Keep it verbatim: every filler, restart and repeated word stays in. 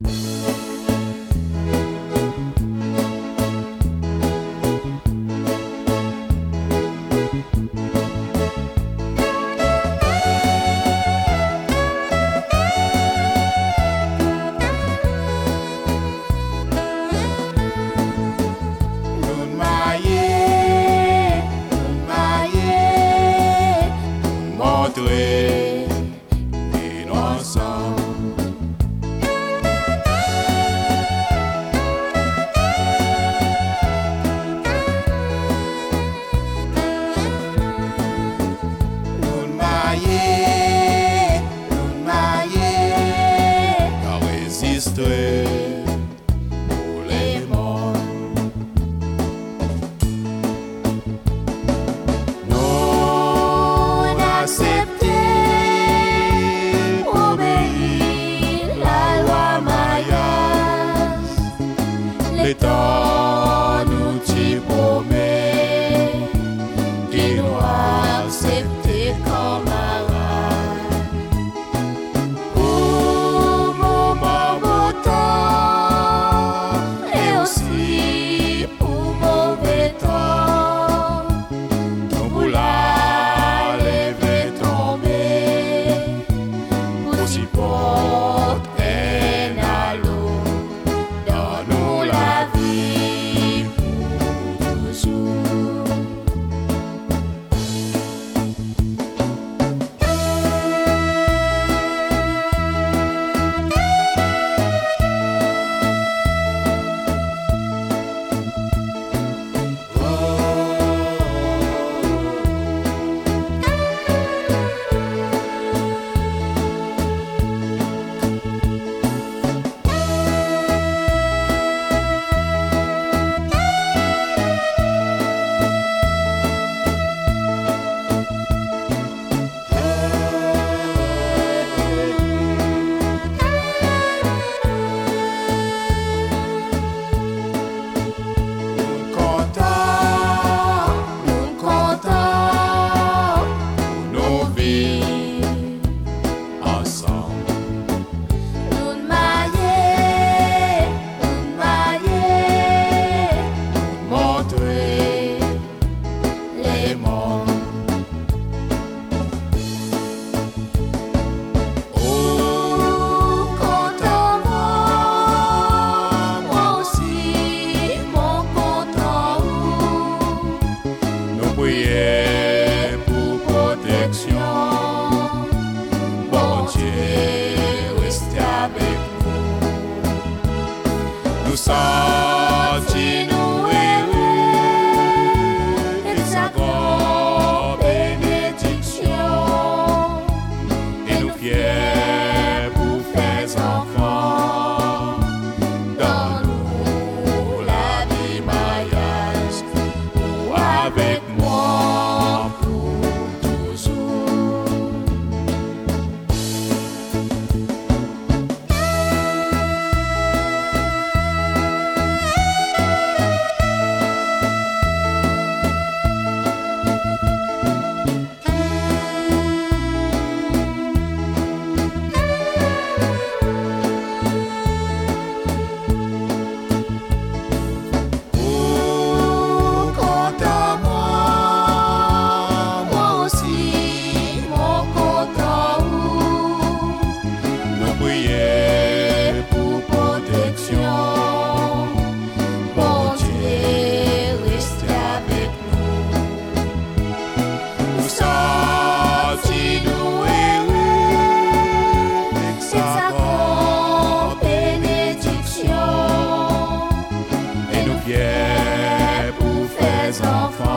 Pour les morts, non accepter, obéir la loi Mayas, l'État nous t'y promet, qu'il nous accepter comme pour protection, bon Dieu, restez avec nous. Nous sentis nous heureux et sa grande bénédiction, et nous fiers pour faire enfants. Donne-nous la vie Mayas, ou avec moi. Pour faire enfants.